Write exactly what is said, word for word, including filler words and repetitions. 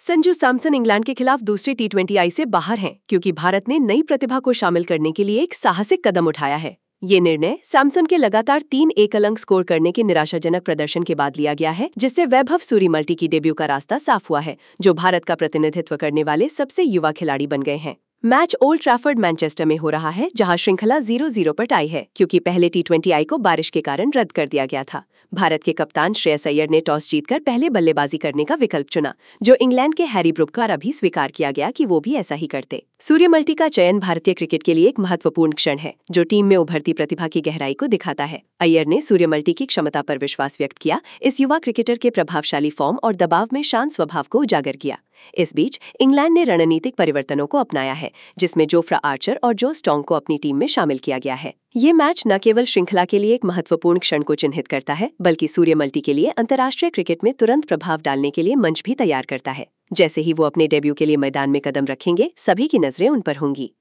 Sanju Samson England के खिलाफ दूसरे टी ट्वेंटी आई से बाहर हैं क्योंकि भारत ने नई प्रतिभा को शामिल करने के लिए एक साहसिक कदम उठाया है। ये निर्णय सैमसन के लगातार तीन एकल अंक स्कोर करने के निराशाजनक प्रदर्शन के बाद लिया गया है, जिससे वैभव सूर्यमल्टी की डेब्यू का रास्ता साफ हुआ है, जो भारत का प्रतिनिधित्व करने वाले सबसे युवा खिलाड़ी बन गए हैं। मैच ओल्ड ट्रैफर्ड मैनचेस्टर में हो रहा है, जहां श्रृंखला जीरो जीरो पर टाई है क्योंकि पहले टी ट्वेंटी आई को बारिश के कारण रद्द कर दिया गया था। भारत के कप्तान श्रेयस अय्यर ने टॉस जीतकर पहले बल्लेबाजी करने का विकल्प चुना, जो इंग्लैंड के हैरी ब्रूक द्वारा भी स्वीकार किया गया कि वो भी ऐसा ही करते। सूर्यमल्टी का चयन भारतीय क्रिकेट के लिए एक महत्वपूर्ण क्षण है, जो टीम में उभरती प्रतिभा की गहराई को दिखाता है। अय्यर ने सूर्यमल्टी की क्षमता पर विश्वास व्यक्त किया। इस युवा क्रिकेटर के प्रभावशाली फॉर्म और दबाव में शांत स्वभाव को उजागर किया। इस बीच इंग्लैंड ने रणनीतिक परिवर्तनों को अपनाया है, जिसमें जोफ्रा आर्चर और जो स्टोंग को अपनी टीम में शामिल किया गया है। ये मैच न केवल श्रृंखला के लिए एक महत्वपूर्ण क्षण को चिन्हित करता है, बल्कि सूर्यमल्टी के लिए अंतर्राष्ट्रीय क्रिकेट में तुरंत प्रभाव डालने के लिए मंच भी तैयार करता है। जैसे ही वो अपने डेब्यू के लिए मैदान में कदम रखेंगे, सभी की नजरें उन पर होंगी।